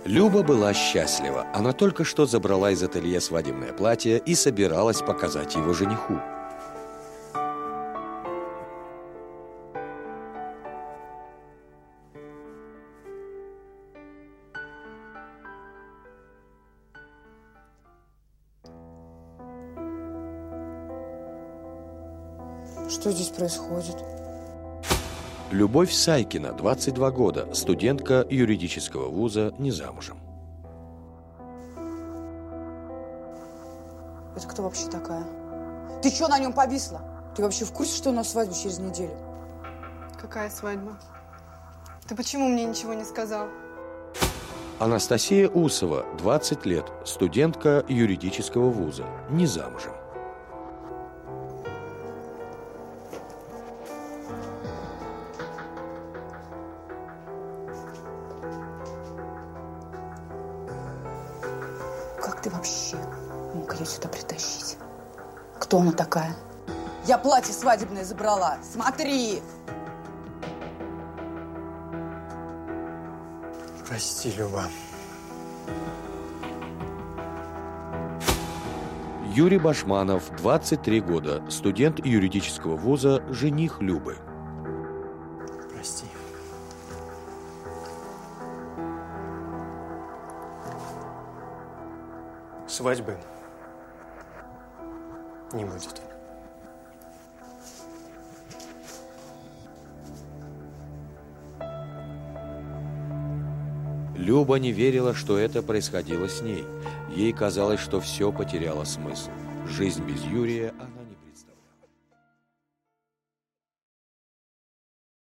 Люба была счастлива. Она только что забрала из ателье свадебное платье и собиралась показать его жениху. Что здесь происходит? Любовь Сайкина, 22 года, студентка юридического вуза, не замужем. Это кто вообще такая? Ты что на нем повисла? Ты вообще в курсе, что у нас свадьба через неделю? Какая свадьба? Ты почему мне ничего не сказал? Анастасия Усова, 20 лет, студентка юридического вуза, не замужем. Как ты вообще мог ее сюда притащить? Кто она такая? Я платье свадебное забрала. Смотри! Прости, Люба. Юрий Башманов, 23 года, студент юридического вуза, жених Любы. Прости. Свадьбы не будет. Люба не верила, что это происходило с ней. Ей казалось, что все потеряло смысл. Жизнь без Юрия